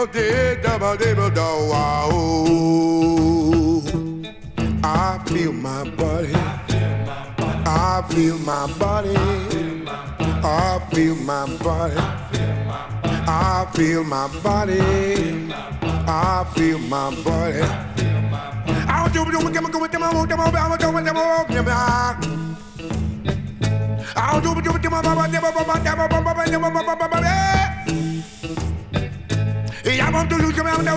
I feel my body. I feel my body. I feel my body. I feel my body. I feel my body. I do do get my go with them on them over them over. I do do get my baba them over. I want to lose my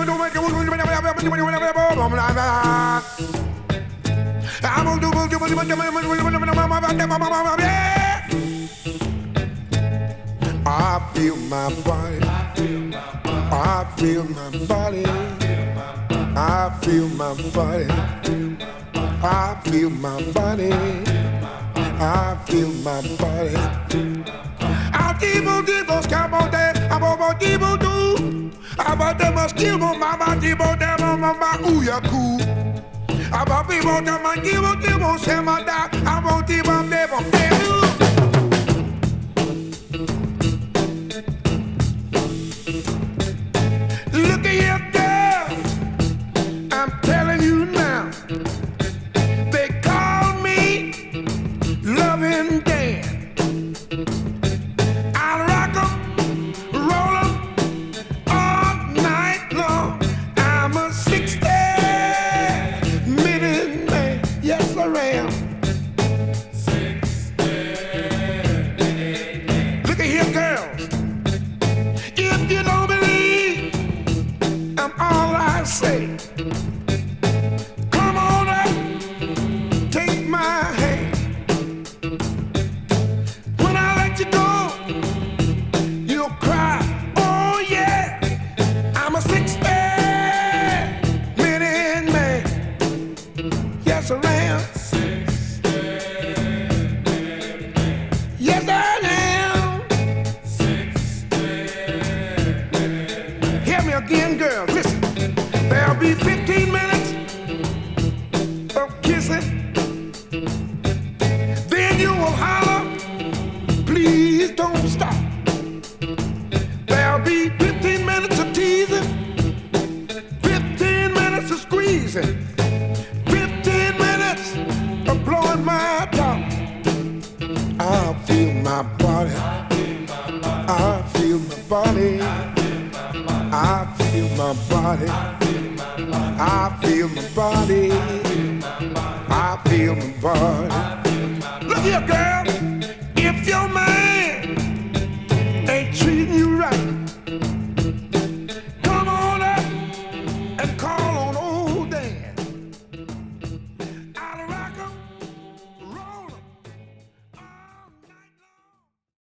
I feel my body. I feel my body. I feel my body. I feel my body. I feel my body. I divo divo scamo de abo divo do. Aba de maskimo mama divo de mama uyaku. Aba vivo de mangivo divo semada abo divo devo devo. Look at here, girl. I'm telling you now. They call me Loving Dan. I'll rock 'em, roll 'em all night long. I'm a 60-minute man. Yes, I am. 60-minute man. Look at here, girls. If you don't believe I'm all I say, come on up, take my hand. When I let you go, you'll cry. Oh yeah, I'm a 60-minute man. Yes, I am. Yes, I am. Hear me again, girls. Listen. There'll be 15 minutes of kissing. Then you will holler, please don't stop. There'll be 15 minutes of teasing, 15 minutes of squeezing, 15 minutes of blowing my top. I feel my body. I feel my body. I feel my body. I feel my body. I feel my body. Look here, girl. If your mind